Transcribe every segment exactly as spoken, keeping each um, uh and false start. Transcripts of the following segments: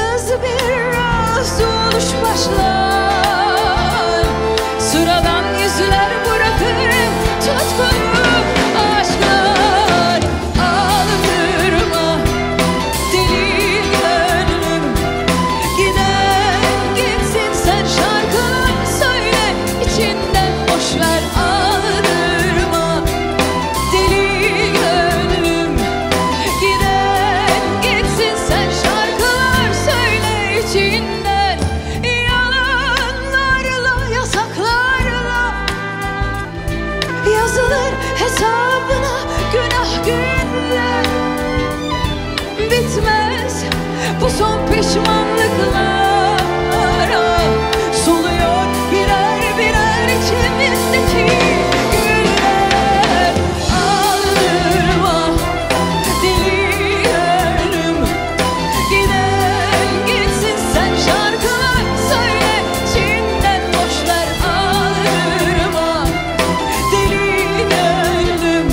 ıssız bir oluş başlar. Sıradan yüzler bırakırım tutkulu aşklar. Aldırma deli gönlüm, giden gitsin sen şarkılar söyle içinden boşver. Aldırma deli gönlüm, giden gitsin sen şarkılar söyle içinden. Yalanlarla yasaklarla yazılır hesabına günah günler. Bitmez bu son pişmanlıklara, soluyor birer birer içimizdeki güller. Aldırma deli gönlüm, giden gitsin sen şarkılar söyle içinden boşver. Aldırma deli gönlüm,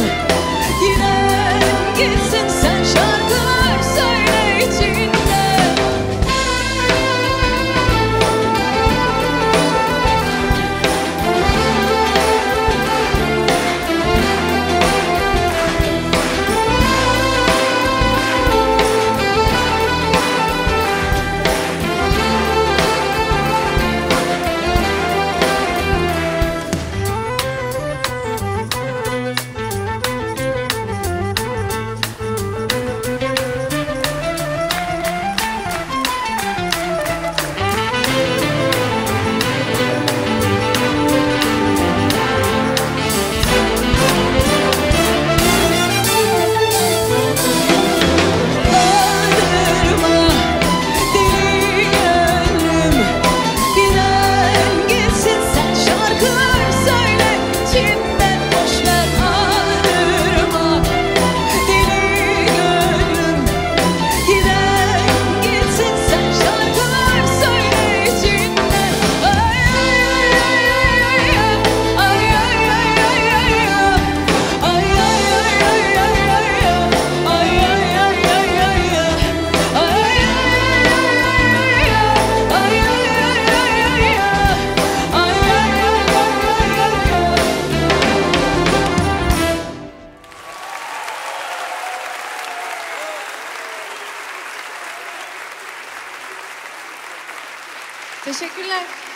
giden gitsin sen şarkılar söyle içinden. Teşekkürler.